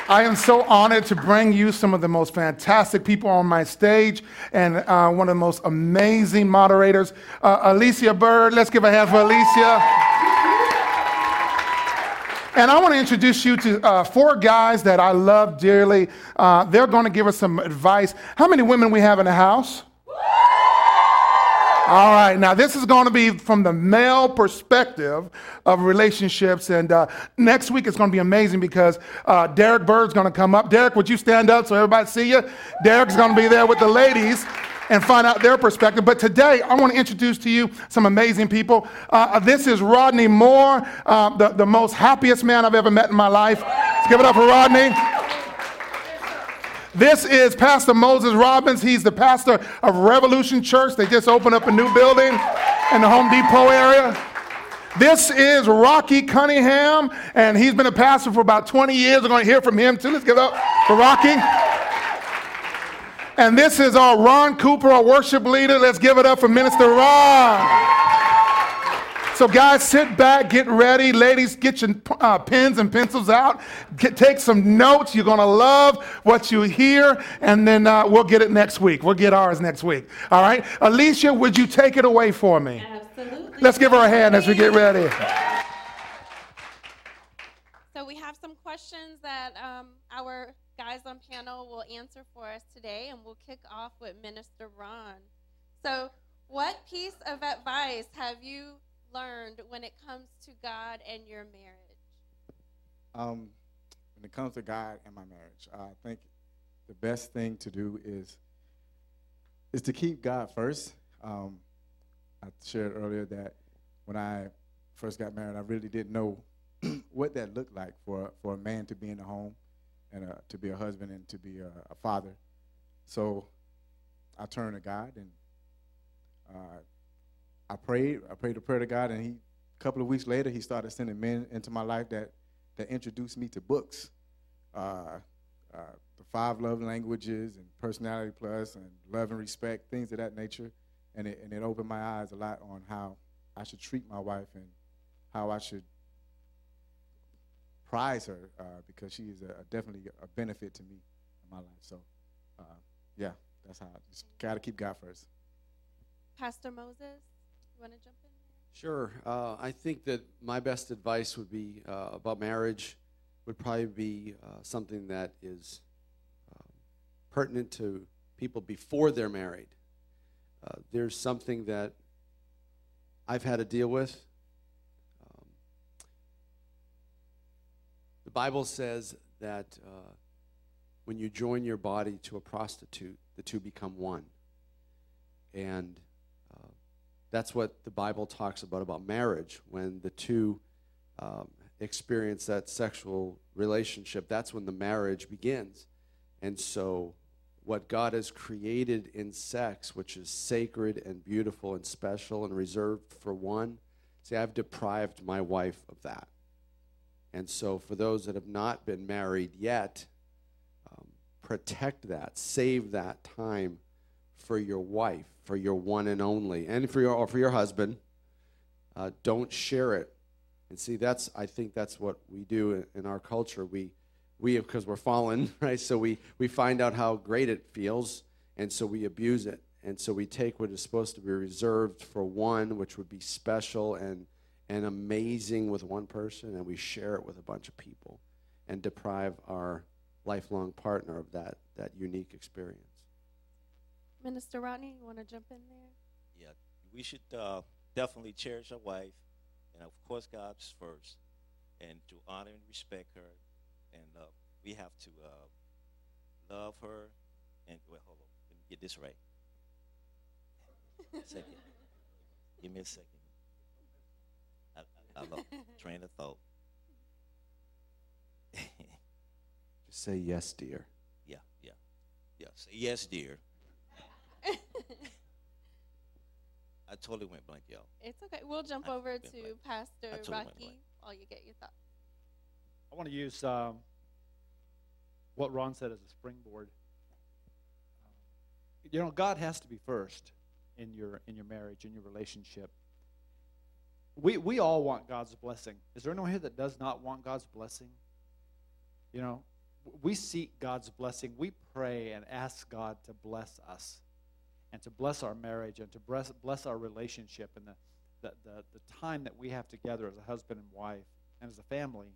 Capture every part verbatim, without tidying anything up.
I am so honored to bring you some of the most fantastic people on my stage and uh, one of the most amazing moderators, uh, Alicia Bird. Let's give a hand for Alicia. And I want to introduce you to uh, four guys that I love dearly. Uh, they're going to give us some advice. How many women we have in the house? All right, now this is going to be from the male perspective of relationships, and uh, next week it's going to be amazing because uh, Derek Bird's going to come up. Derek, would you stand up so everybody see you? Derek's going to be there with the ladies and find out their perspective. But today I want to introduce to you some amazing people. Uh, this is Rodney Moore, uh, the, the most happiest man I've ever met in my life. Let's give it up for Rodney. This is Pastor Moses Robbins. He's the pastor of Revolution Church. They just opened up a new building in the Home Depot area. This is Rocky Cunningham, and he's been a pastor for about twenty years. We're going to hear from him, too. Let's give it up for Rocky. And this is our Ron Cooper, our worship leader. Let's give it up for Minister Ron. So guys, sit back, get ready. Ladies, get your uh, pens and pencils out. Get, take some notes. You're going to love what you hear, and then uh, we'll get it next week. We'll get ours next week. All right? Alicia, would you take it away for me? Absolutely. Let's give her a hand as we get ready. So we have some questions that um, our guys on panel will answer for us today, and we'll kick off with Minister Ron. So what piece of advice have you learned when it comes to God and your marriage? Um, when it comes to God and my marriage, I think the best thing to do is is to keep God first. Um, I shared earlier that when I first got married, I really didn't know what that looked like for for a man to be in the home and uh, to be a husband and to be a, a father. So I turned to God and uh, I prayed. I prayed a prayer to God, and he, a couple of weeks later, he started sending men into my life that, that introduced me to books, uh, uh, the five love languages and Personality Plus and Love and Respect, things of that nature, and it and it opened my eyes a lot on how I should treat my wife and how I should prize her uh, because she is a, a definitely a benefit to me in my life. So, uh, yeah, that's how I just got to keep God first. Pastor Moses? You want to jump in there? Sure. Uh, I think that my best advice would be uh, about marriage would probably be uh, something that is uh, pertinent to people before they're married. Uh, there's something that I've had to deal with. Um, the Bible says that uh, when you join your body to a prostitute, the two become one. And that's what the Bible talks about, about marriage. When the two um, experience that sexual relationship, that's when the marriage begins. And so what God has created in sex, which is sacred and beautiful and special and reserved for one, see, I've deprived my wife of that. And so for those that have not been married yet, um, protect that, save that time for your wife, for your one and only, and for your or for your husband. Uh, don't share it. And see, that's I think that's what we do in, in our culture. We we because we're fallen, right? So we we find out how great it feels, and so we abuse it. And so we take what is supposed to be reserved for one, which would be special and and amazing with one person, and we share it with a bunch of people, and deprive our lifelong partner of that that unique experience. Minister Rodney, you want to jump in there? Yeah, we should uh, definitely cherish our wife, and of course God's first, and to honor and respect her, and uh, we have to uh, love her, and, well, hold on, let me get this right. Second. Give me a second. I, I, I lost train of thought. Just say yes, dear. Yeah, yeah, yeah. Say yes, dear. I totally went blank, y'all. It's okay. We'll jump I over went to blank. Pastor I totally went Rocky blank. while you get your thoughts. I want to use um, what Ron said as a springboard. Um, you know, God has to be first in your in your marriage, in your relationship. We we all want God's blessing. Is there anyone here that does not want God's blessing? You know, we seek God's blessing. We pray and ask God to bless us and to bless our marriage and to bless, bless our relationship and the, the, the, the time that we have together as a husband and wife and as a family.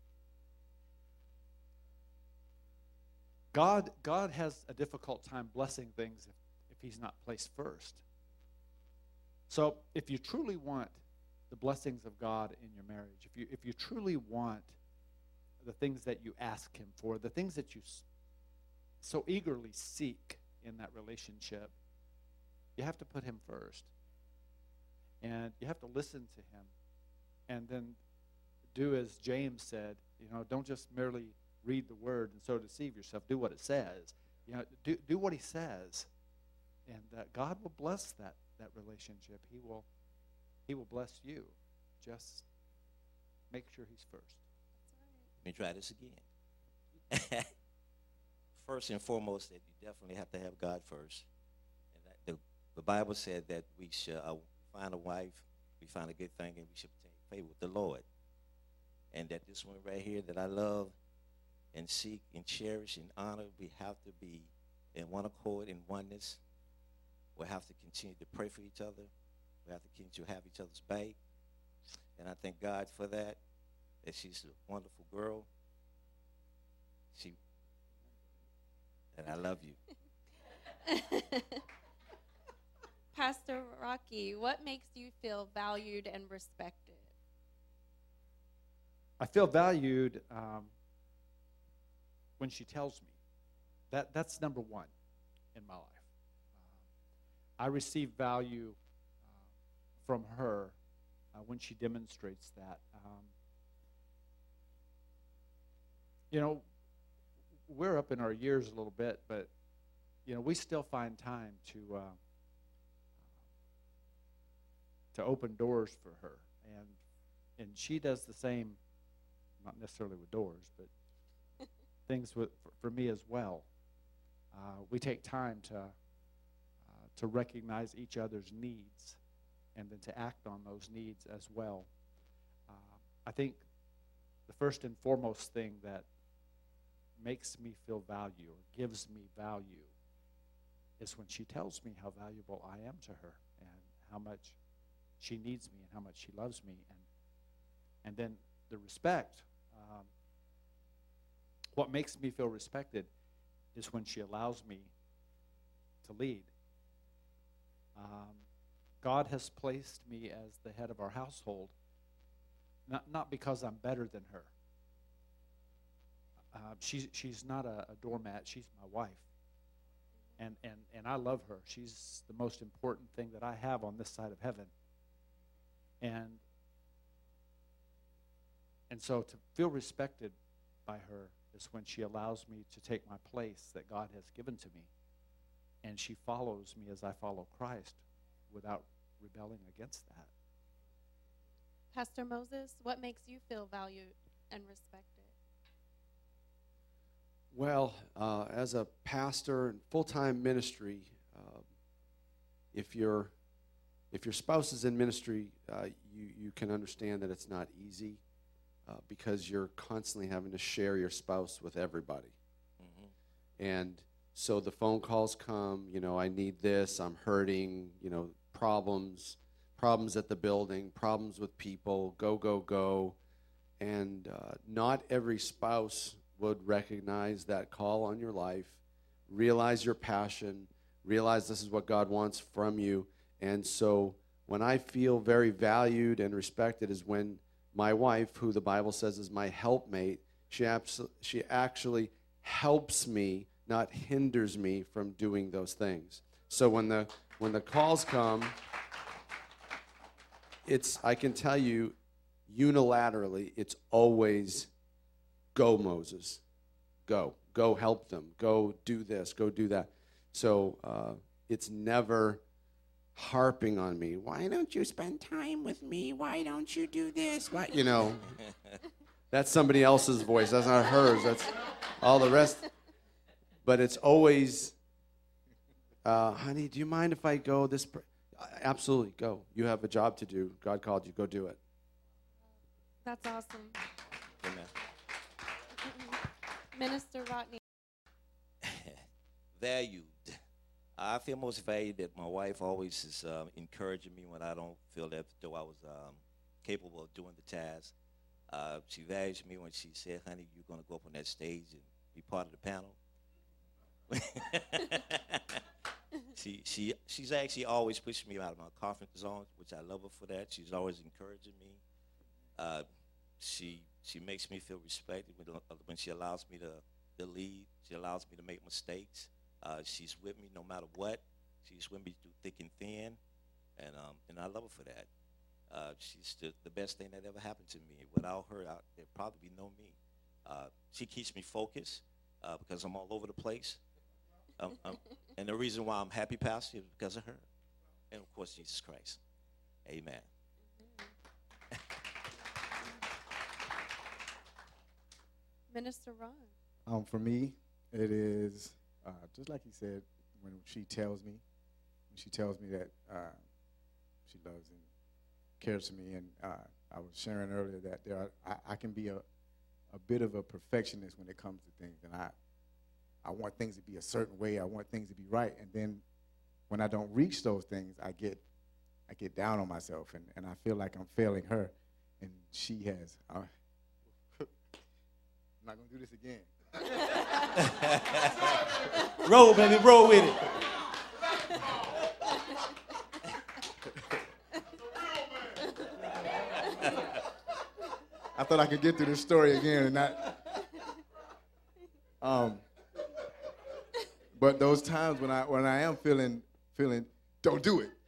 God, God has a difficult time blessing things if, if he's not placed first. So if you truly want the blessings of God in your marriage, if you if you truly want the things that you ask him for, the things that you so eagerly seek in that relationship, you have to put him first. And you have to listen to him. And then do as James said, you know, don't just merely read the word and so deceive yourself. Do what it says. You know, do do what he says. And uh, God will bless that that relationship. He will he will bless you. Just make sure he's first. Let me try this again. First and foremost, that you definitely have to have God first. And that the, the Bible said that we should uh, find a wife, we find a good thing, and we should obtain favor with the Lord. And that this one right here that I love and seek and cherish and honor, we have to be in one accord, in oneness. We'll have to continue to pray for each other. We have to continue to have each other's back. And I thank God for that, that she's a wonderful girl. She, and I love you. Pastor Rocky, what makes you feel valued and respected? I feel valued um, when she tells me. That that's number one in my life. Um, I receive value uh, from her uh, when she demonstrates that. Um, you know, we're up in our years a little bit, but you know, we still find time to uh, to open doors for her, and and she does the same. Not necessarily with doors, but things with, for, for me as well. Uh, we take time to uh, to recognize each other's needs and then to act on those needs as well. Uh, I think the first and foremost thing that makes me feel value or gives me value is when she tells me how valuable I am to her and how much she needs me and how much she loves me. And, and then the respect. Um, what makes me feel respected is when she allows me to lead. Um, God has placed me as the head of our household, not not because I'm better than her. Uh, she's she's not a, a doormat. She's my wife, and and and I love her. She's the most important thing that I have on this side of heaven. And and so to feel respected by her is when she allows me to take my place that God has given to me, and she follows me as I follow Christ without rebelling against that. Pastor Moses, what makes you feel valued and respected? Well, uh, as a pastor in full-time ministry, uh, if your if your spouse is in ministry, uh, you you can understand that it's not easy uh, because you're constantly having to share your spouse with everybody, mm-hmm. and so the phone calls come. You know, I need this. I'm hurting. You know, problems, problems at the building, problems with people. Go go go, and uh, not every spouse would recognize that call on your life, realize your passion, realize this is what God wants from you. And so when I feel very valued and respected is when my wife, who the Bible says is my helpmate, she, abso- she actually helps me, not hinders me from doing those things. So when the when the calls come, it's I can tell you unilaterally, it's always go, Moses. Go. Go help them. Go do this. Go do that. So uh, it's never harping on me. Why don't you spend time with me? Why don't you do this? Why? You know, that's somebody else's voice. That's not hers. That's all the rest. But it's always, uh, honey, do you mind if I go this? Pr-? Absolutely, go. You have a job to do. God called you. Go do it. That's awesome. Amen. Minister Rodney. Valued. I feel most valued that my wife always is um, encouraging me when I don't feel that though I was um, capable of doing the task. Uh, she values me when she said, honey, you're going to go up on that stage and be part of the panel. she she she's actually always pushing me out of my comfort zone, which I love her for that. She's always encouraging me. Uh, she she makes me feel respected when, when she allows me to, to lead. She allows me to make mistakes. Uh, she's with me no matter what. She's with me through thick and thin, and um, and I love her for that. Uh, she's the, the best thing that ever happened to me. Without her, I, there'd probably be no me. Uh, she keeps me focused uh, because I'm all over the place. Um, um, and the reason why I'm happy, Pastor, is because of her. And, of course, Jesus Christ. Amen. Minister Ron. Um, for me, it is uh, just like he said, when she tells me, when she tells me that uh, she loves and cares for me. And uh, I was sharing earlier that there are, I, I can be a, a bit of a perfectionist when it comes to things. And I, I want things to be a certain way. I want things to be right. And then when I don't reach those things, I get I get down on myself. And, and I feel like I'm failing her. And she has. Uh, I'm not going to do this again. Roll, baby, roll with it. I thought I could get through this story again and not. Um, but those times when I when I am feeling feeling, don't do it.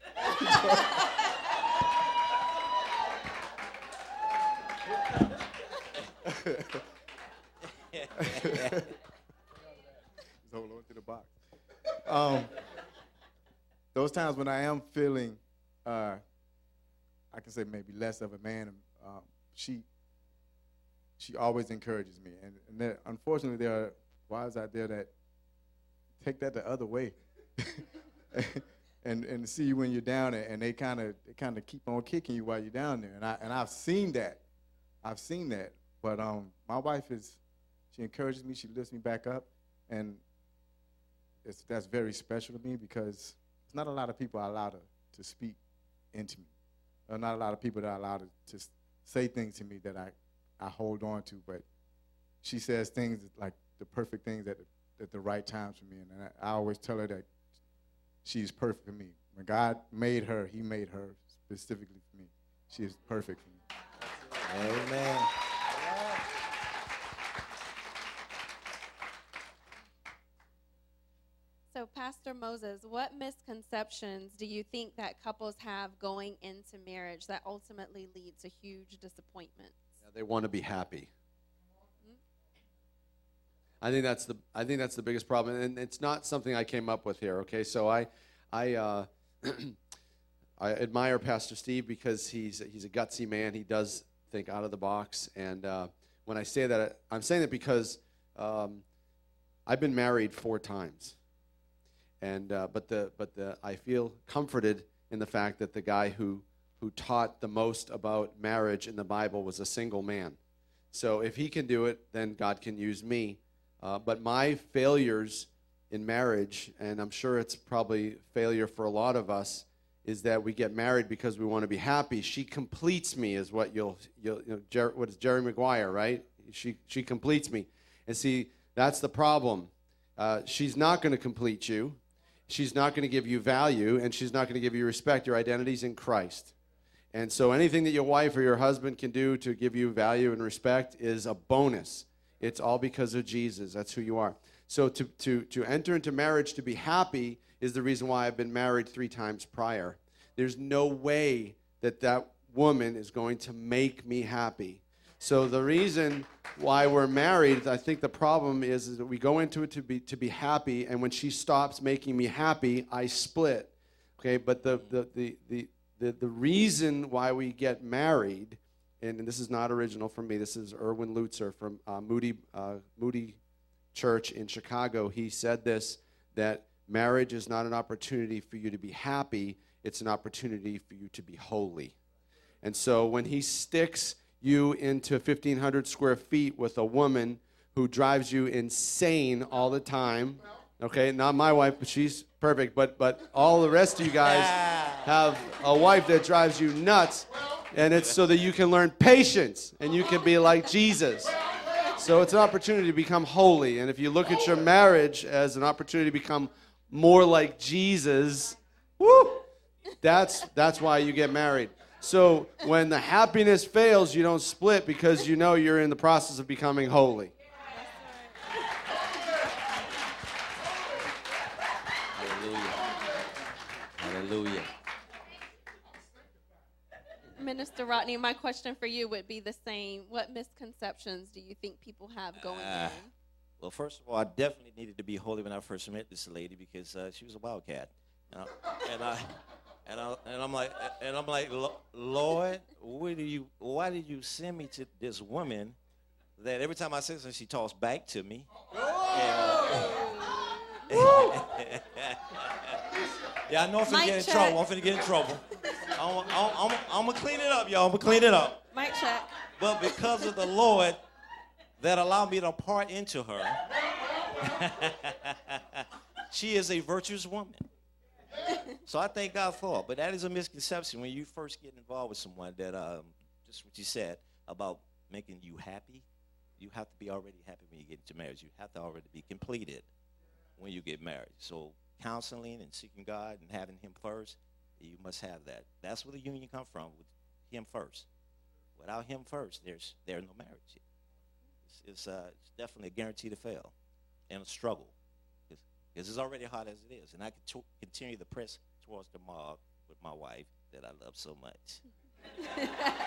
Just hold on to the box. Um, those times when I am feeling, uh, I can say maybe less of a man, um, she she always encourages me. And, and there, unfortunately, there are wives out there that take that the other way, and and see you when you're down there, and they kind of they kind of keep on kicking you while you're down there. And I and I've seen that, I've seen that. But um, my wife is. She encourages me. She lifts me back up, and it's, that's very special to me because it's not a lot of people I allow to, to speak into me. There are not a lot of people that I allow to, to say things to me that I, I hold on to. But she says things like the perfect things at the, at the right times for me, and I, I always tell her that she's perfect for me. When God made her, He made her specifically for me. She is perfect for me. Amen. So, Pastor Moses, what misconceptions do you think that couples have going into marriage that ultimately lead to huge disappointments? Yeah, they want to be happy. I think that's the I think that's the biggest problem, and it's not something I came up with here. Okay, so I I uh, I admire Pastor Steve because he's he's a gutsy man. He does think out of the box, and uh, when I say that, I'm saying that because um, I've been married four times. And uh, but the but the I feel comforted in the fact that the guy who who taught the most about marriage in the Bible was a single man. So if he can do it, then God can use me. Uh, but my failures in marriage, and I'm sure it's probably failure for a lot of us, is that we get married because we want to be happy. She completes me, is what you'll you'll you know, Jer- what is Jerry Maguire, right? She she completes me, and see that's the problem. Uh, she's not going to complete you. She's not going to give you value, and she's not going to give you respect. Your identity's in Christ. And so anything that your wife or your husband can do to give you value and respect is a bonus. It's all because of Jesus. That's who you are. So to, to, to enter into marriage to be happy is the reason why I've been married three times prior. There's no way that that woman is going to make me happy. So the reason why we're married, I think the problem is, is that we go into it to be to be happy, and when she stops making me happy, I split. Okay, but the the the the the, the reason why we get married, and, and this is not original from me. This is Erwin Lutzer from uh, Moody uh, Moody Church in Chicago. He said this, that marriage is not an opportunity for you to be happy; it's an opportunity for you to be holy. And so when he sticks you into fifteen hundred square feet with a woman who drives you insane all the time. Okay, not my wife, but she's perfect. But but all the rest of you guys have a wife that drives you nuts, and it's so that you can learn patience and you can be like Jesus. So it's an opportunity to become holy. And if you look at your marriage as an opportunity to become more like Jesus, woo, that's that's why you get married. So when the happiness fails, you don't split because you know you're in the process of becoming holy. Hallelujah. Minister Rodney, my question for you would be the same. What misconceptions do you think people have going Uh, in? Well, first of all, I definitely needed to be holy when I first met this lady because uh, she was a wildcat, and I, and I, and I, and I'm like, and I'm like, "Lo- Lord, where do you? Why did you send me to this woman that every time I say something, she talks back to me? And, uh, yeah, I know I'm finna Mic get in check. trouble. I'm finna get in trouble. I'm, I'm, I'm, I'm gonna clean it up, y'all. I'm gonna clean it up. Mic check. But because of the Lord that allowed me to part into her, she is a virtuous woman. So I thank God for it. But that is a misconception when you first get involved with someone that, um, just what you said about making you happy. You have to be already happy when you get into marriage. You have to already be completed when you get married. So counseling and seeking God and having Him first, you must have that. That's where the union comes from, with Him first. Without Him first, there's there's no marriage. It's, it's, uh, it's definitely a guarantee to fail and a struggle. Because it's already hard as it is. And I can t- continue to press towards the mark with my wife that I love so much.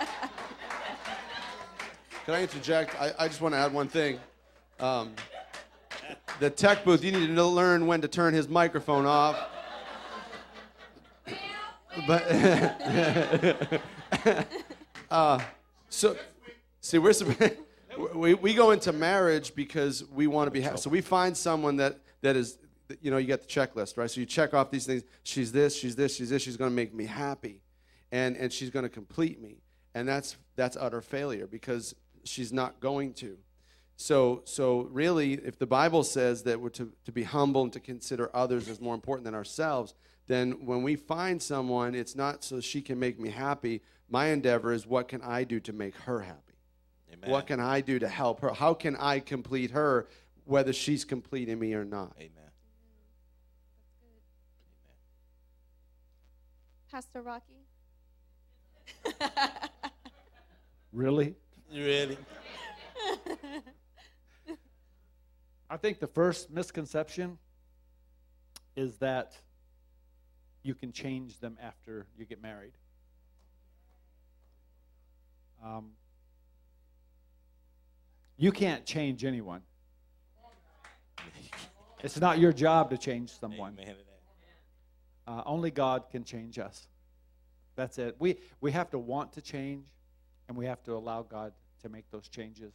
Can I interject? I, I just want to add one thing. Um, the tech booth, you need to know- learn when to turn his microphone off. But uh, so, see, we're we we go into marriage because we want to be happy. So we find someone that that is, you know, you get the checklist, right? So you check off these things. She's this, she's this, she's this. She's going to make me happy, and and she's going to complete me. And that's that's utter failure because she's not going to. So so really, if the Bible says that we're to, to be humble and to consider others as more important than ourselves, then when we find someone, it's not so she can make me happy. My endeavor is, what can I do to make her happy? Amen. What can I do to help her? How can I complete her, whether she's completing me or not? Amen. Pastor Rocky? Really? Really? I think the first misconception is that you can change them after you get married. Um, you can't change anyone. It's not your job to change someone. Amen to that. Uh, only God can change us. That's it. We we have to want to change, and we have to allow God to make those changes.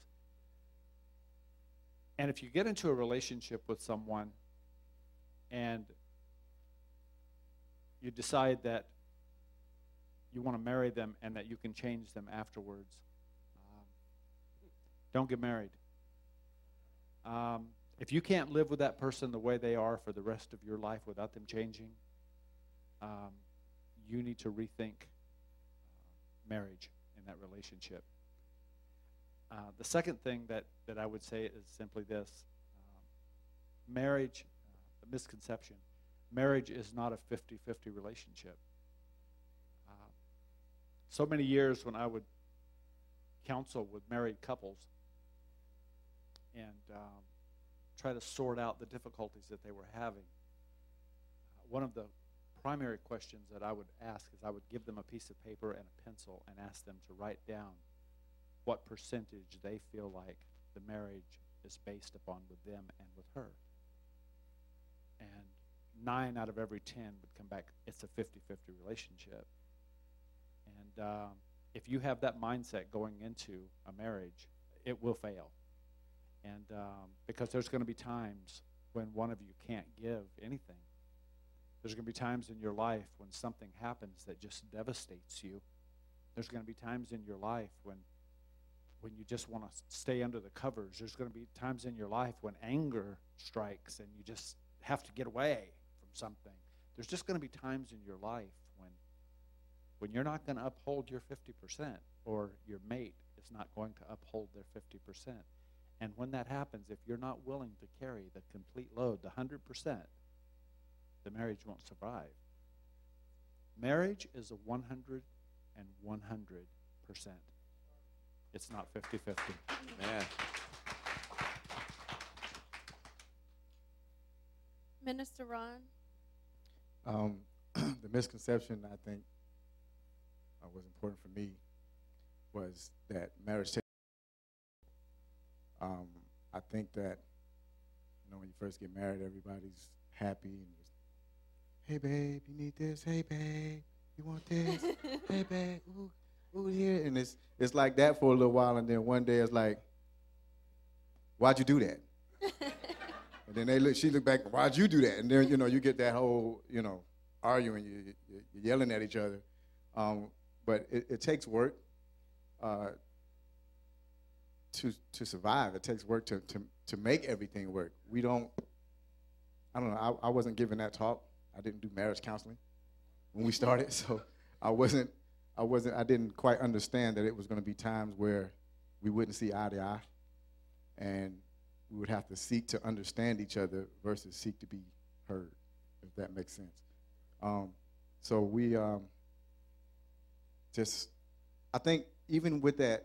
And if you get into a relationship with someone and you decide that you want to marry them and that you can change them afterwards, um, don't get married. Um, if you can't live with that person the way they are for the rest of your life without them changing, um, you need to rethink uh, marriage in that relationship. Uh, the second thing that, that I would say is simply this. Um, marriage, uh, the misconception, marriage is not a fifty-fifty relationship. Uh, so many years when I would counsel with married couples and um, try to sort out the difficulties that they were having, uh, one of the primary questions that I would ask is I would give them a piece of paper and a pencil and ask them to write down what percentage they feel like the marriage is based upon with them and with her. And nine out of every ten would come back, it's a fifty-fifty relationship. And um, if you have that mindset going into a marriage, it will fail. And um, because there's going to be times when one of you can't give anything. There's going to be times in your life when something happens that just devastates you. There's going to be times in your life when when you just want to stay under the covers. There's going to be times in your life when anger strikes and you just have to get away from something. There's just going to be times in your life when when you're not going to uphold your fifty percent, or your mate is not going to uphold their fifty percent. And when that happens, if you're not willing to carry the complete load, the one hundred percent, the marriage won't survive. Marriage is a one hundred and one hundred percent. It's not fifty-fifty. Man. Minister Ron? Um, the misconception, I think, uh, was important for me was that marriage takes. Um, I think that, you know, when you first get married, everybody's happy and just, hey babe, you need this. Hey babe, you want this? Hey babe, ooh, ooh here, and it's it's like that for a little while, and then one day it's like, why'd you do that? And then they look, she look back, why'd you do that? And then, you know, you get that whole, you know, arguing, you, you, you're yelling at each other. Um, but it, it takes work uh, to to survive. It takes work to, to, to make everything work. We don't, I don't know, I, I wasn't given that talk. I didn't do marriage counseling when we started, so I wasn't, I wasn't, I didn't quite understand that it was going to be times where we wouldn't see eye to eye, and we would have to seek to understand each other versus seek to be heard, if that makes sense. Um, so we um, just, I think even with that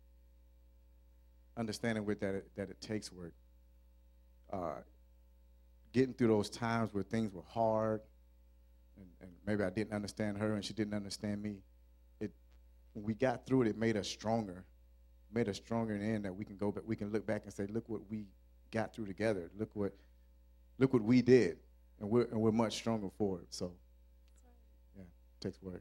understanding with that, it, that it takes work, uh, getting through those times where things were hard, and, and maybe I didn't understand her and she didn't understand me, it, when we got through it, it made us stronger. Made us stronger in the end, that we can go back, we can look back and say, look what we got through together. Look what, look what we did, and we're and we're much stronger for it. So, yeah, it takes work.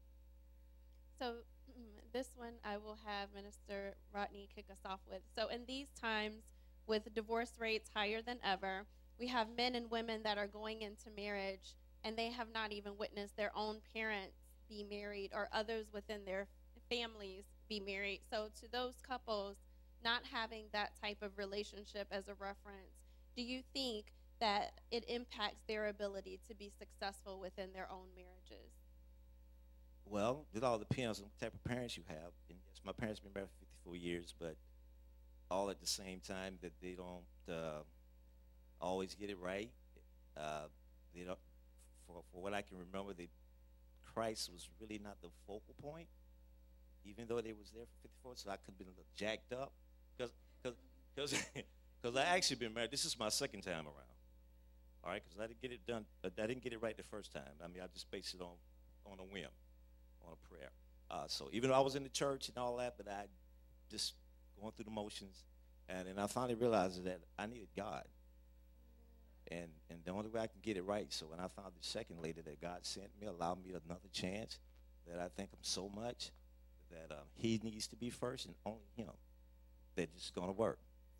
So mm, this one I will have Minister Rodney kick us off with. So in these times, with divorce rates higher than ever, we have men and women that are going into marriage, and they have not even witnessed their own parents be married or others within their families be married. So to those couples not having that type of relationship as a reference, do you think that it impacts their ability to be successful within their own marriages? Well, it all depends on what type of parents you have. And yes, my parents have been married for fifty-four years, but all at the same time that they don't uh, always get it right. Uh, they don't, for, for what I can remember, they, Christ was really not the focal point, even though they was there for fifty-four, so I could have been a little jacked up. Because because because I actually been married. This is my second time around. All right, because I didn't get it done. I didn't get it right the first time. I mean, I just based it on on a whim, on a prayer. Uh, so even though I was in the church and all that, but I just going through the motions, and then I finally realized that I needed God. And and the only way I can get it right. So when I found the second lady that God sent me, allowed me another chance, that I thank Him so much, that um, He needs to be first and only Him, that it's going to work.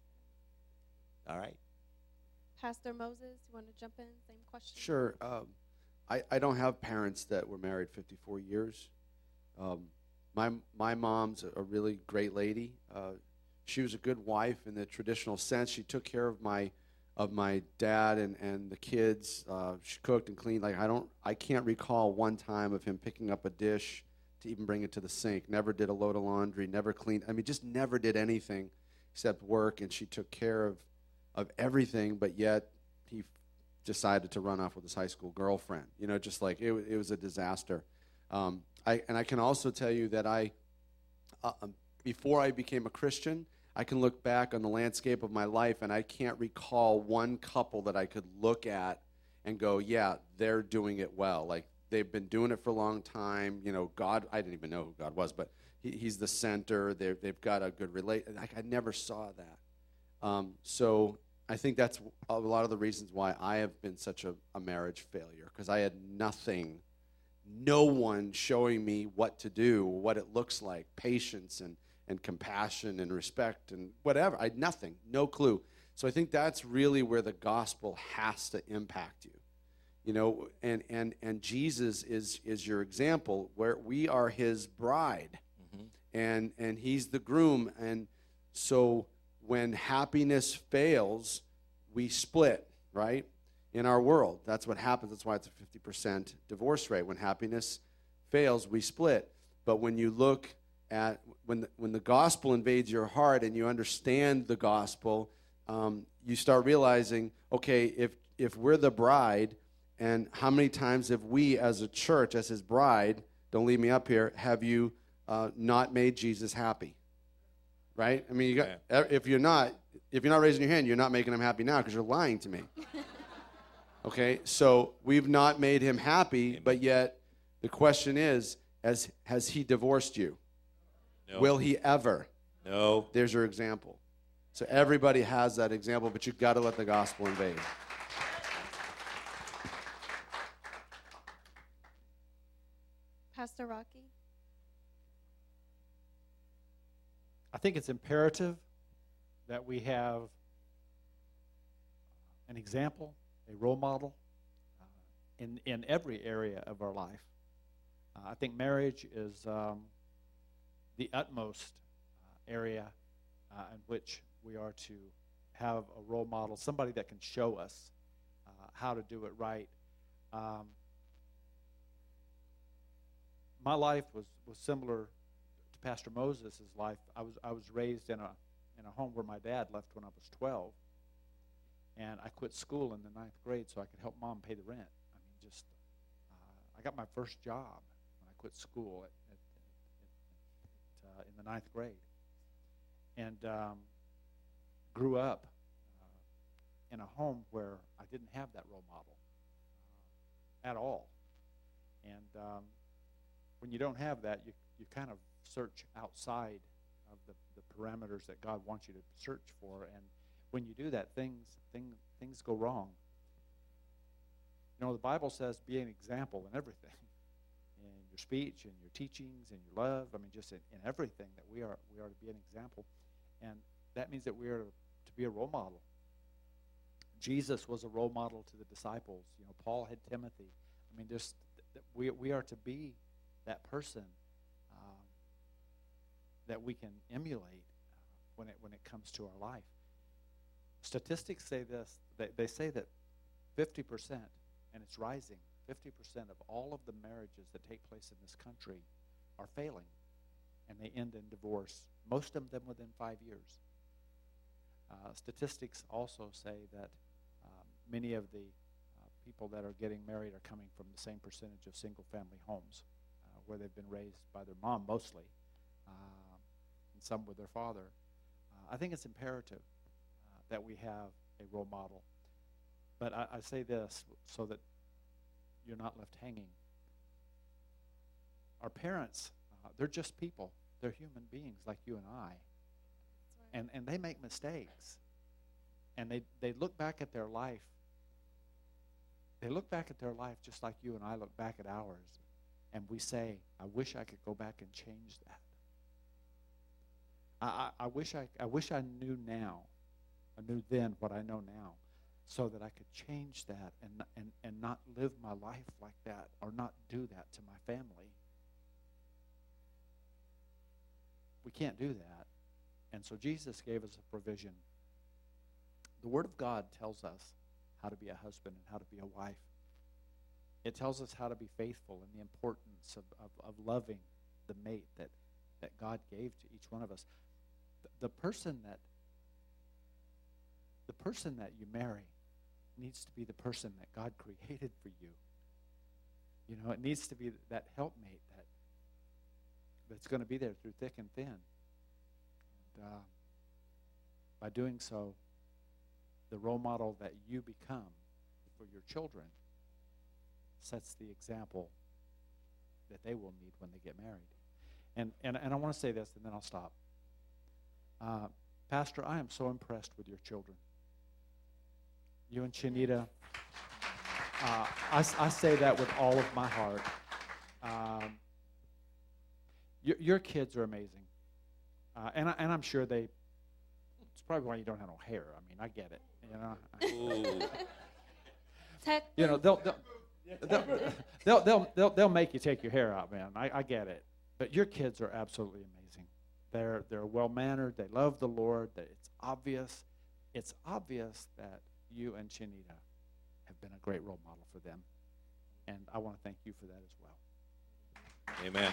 All right? Pastor Moses, you want to jump in? Same question. Sure. Um, I, I don't have parents that were married fifty-four years. Um, my my mom's a really great lady. Uh, she was a good wife in the traditional sense. She took care of my of my dad and, and the kids. Uh, she cooked and cleaned. Like I don't, I can't recall one time of him picking up a dish to even bring it to the sink. Never did a load of laundry. Never cleaned. I mean, just never did anything except work. And she took care of of everything. But yet he f- decided to run off with his high school girlfriend. You know, just like it, it was a disaster. Um, I and I can also tell you that I, uh, before I became a Christian, I can look back on the landscape of my life, and I can't recall one couple that I could look at and go, yeah, they're doing it well. Like, they've been doing it for a long time. You know, God, I didn't even know who God was, but he, he's the center. They're, they've got a good relate. Like, I never saw that. Um, so I think that's a lot of the reasons why I have been such a, a marriage failure, because I had nothing, no one showing me what to do, what it looks like, patience and and compassion and respect and whatever. I had nothing, no clue. So I think that's really where the gospel has to impact you. You know, and and and Jesus is is your example, where we are his bride. Mm-hmm. and and he's the groom. And so when happiness fails, we split, right? In our world, that's what happens. That's why it's a fifty percent divorce rate. When happiness fails, we split. But when you look at, when the, when the gospel invades your heart and you understand the gospel, um, you start realizing, okay, if if we're the bride, and how many times have we as a church, as his bride, don't leave me up here, have you uh, not made Jesus happy? Right? I mean, you got, Yeah. if you're not, if you're not raising your hand, you're not making him happy now because you're lying to me. Okay, so we've not made him happy, Amen. but yet the question is, has, has he divorced you? No. Will he ever? No. There's your example. So everybody has that example, but you've got to let the gospel invade. Pastor Rocky? I think it's imperative that we have an example, a role model uh, in, in every area of our life. Uh, I think marriage is um, the utmost uh, area uh, in which we are to have a role model, somebody that can show us uh, how to do it right. Um, my life was, was similar to Pastor Moses' life. I was I was raised in a in a home where my dad left when I was twelve, and I quit school in the ninth grade so I could help Mom pay the rent. I mean, just uh, I got my first job when I quit school at, at, at, at, uh, in the ninth grade, and um, grew up uh, in a home where I didn't have that role model uh, at all, and um, when you don't have that, you you kind of search outside of the, the parameters that God wants you to search for, and when you do that, things things things go wrong. You know, the Bible says be an example in everything, in your speech, in your teachings, in your love. I mean, just in, in everything that we are we are to be an example, and that means that we are to, to be a role model. Jesus was a role model to the disciples. You know, Paul had Timothy. I mean, just we we are to be that person um, that we can emulate uh, when it when it comes to our life. Statistics say this. They, they say that fifty percent, and it's rising, fifty percent of all of the marriages that take place in this country are failing, and they end in divorce, most of them within five years. Uh, statistics also say that um, many of the uh, people that are getting married are coming from the same percentage of single-family homes, uh, where they've been raised by their mom mostly, um, and some with their father. Uh, I think it's imperative uh, that we have a role model. But I, I say this so that you're not left hanging. Our parents, uh, they're just people. They're human beings like you and I. And and they make mistakes. And they, they look back at their life. They look back at their life just like you and I look back at ours. And we say, I wish I could go back and change that. I, I, I wish I I wish I knew now. I knew then what I know now, so that I could change that and and, and not live my life like that, or not do that to my family. We can't do that. And so Jesus gave us a provision. The Word of God tells us how to be a husband and how to be a wife. It tells us how to be faithful and the importance of, of, of loving the mate that, that God gave to each one of us. The, the person that the person that you marry needs to be the person that God created for you. You know, it needs to be that helpmate that that's going to be there through thick and thin. And uh, by doing so, the role model that you become for your children sets the example that they will need when they get married. And and, and I want to say this, and then I'll stop. Uh, Pastor, I am so impressed with your children. You and Chinita, uh, I, I say that with all of my heart. Um, your, your kids are amazing. Uh, and, I, and I'm sure they, it's probably why you don't have no hair. I mean, I get it. You know, I, you know they'll, they'll, they'll, they'll, they'll, they'll, they'll make you take your hair out, man. I, I get it. But your kids are absolutely amazing. They're they're well-mannered. They love the Lord. That it's obvious. It's obvious that you and Shanita have been a great role model for them. And I want to thank you for that as well. Amen.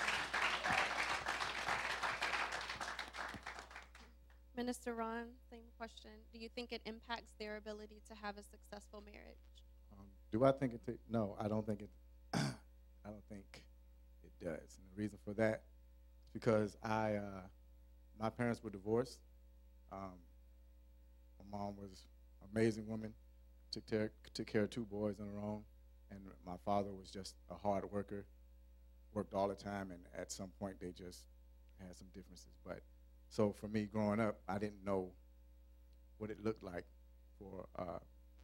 Minister Ron, same question. Do you think it impacts their ability to have a successful marriage? Um, do I think it? T- no, I don't think it. I don't think it does. And the reason for that is because I, uh, my parents were divorced. Um, my mom was an amazing woman, took care took care of two boys on her own, and my father was just a hard worker, worked all the time, and at some point they just had some differences. But so for me, growing up, I didn't know what it looked like for uh,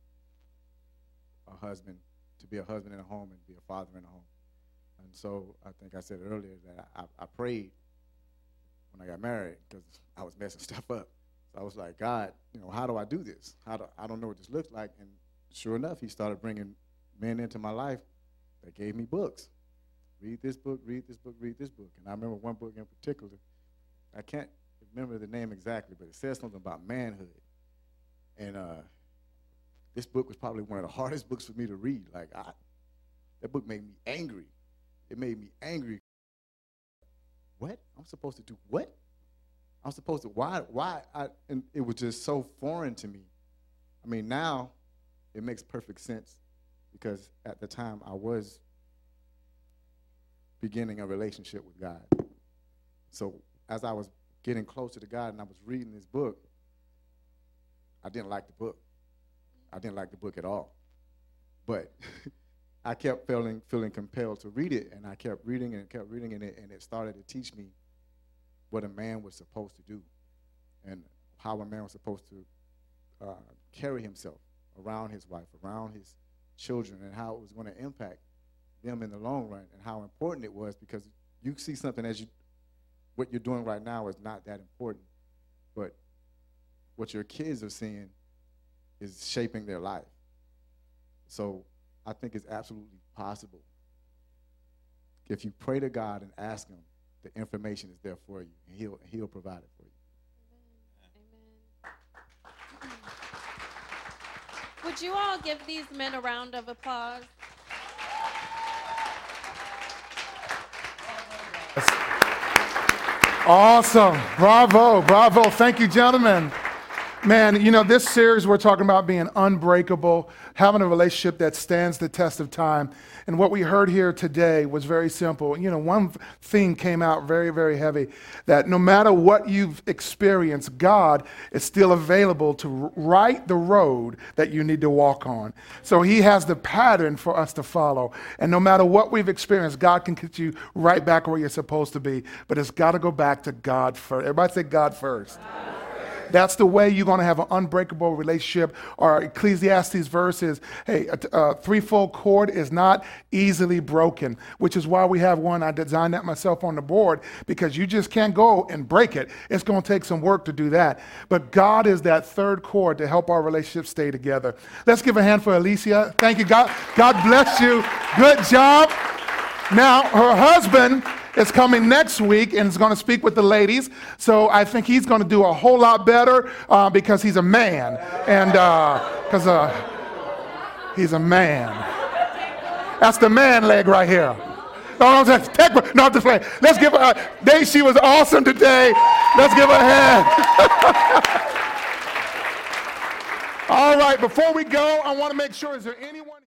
a husband to be a husband in a home and be a father in a home. And so I think I said earlier that I, I prayed when I got married because I was messing stuff up. So I was like, God, you know, how do I do this? How do I don't know what this looks like. And sure enough, he started bringing men into my life that gave me books. Read this book, read this book, read this book. And I remember one book in particular. I can't remember the name exactly, but it says something about manhood. And uh, this book was probably one of the hardest books for me to read. Like, I, that book made me angry. It made me angry. What? I'm supposed to do what? I'm supposed to, why, why? I, and it was just so foreign to me. I mean, now it makes perfect sense because at the time I was beginning a relationship with God. So as I was getting closer to God and I was reading this book, I didn't like the book. I didn't like the book at all. But I kept feeling feeling compelled to read it, and I kept reading and kept reading it, and it started to teach me what a man was supposed to do and how a man was supposed to uh, carry himself around his wife, around his children, and how it was going to impact them in the long run, and how important it was, because you see something as you, what you're doing right now is not that important, but what your kids are seeing is shaping their life. So I think it's absolutely possible. If you pray to God and ask him, the information is there for you, and he'll, he'll provide it for you. Amen. Amen. Would you all give these men a round of applause? Awesome. Bravo. Bravo. Thank you, gentlemen. Man, you know, this series we're talking about being unbreakable, having a relationship that stands the test of time. And what we heard here today was very simple. You know, one theme came out very, very heavy, that no matter what you've experienced, God is still available to right the road that you need to walk on. So he has the pattern for us to follow. And no matter what we've experienced, God can get you right back where you're supposed to be. But it's got to go back to God first. Everybody say God first. God. That's the way you're going to have an unbreakable relationship. Or Ecclesiastes verse is, hey, a, a threefold cord is not easily broken, which is why we have one. I designed that myself on the board, because you just can't go and break it. It's going to take some work to do that. But God is that third cord to help our relationship stay together. Let's give a hand for Alicia. Thank you, God. God bless you. Good job. Now, her husband is coming next week and is going to speak with the ladies. So I think he's going to do a whole lot better uh, because he's a man. And because uh, uh, he's a man. That's the man leg right here. No, no, just take, no, just play. Let's give her a, they, she was awesome today. Let's give her a hand. All right, before we go, I want to make sure, is there anyone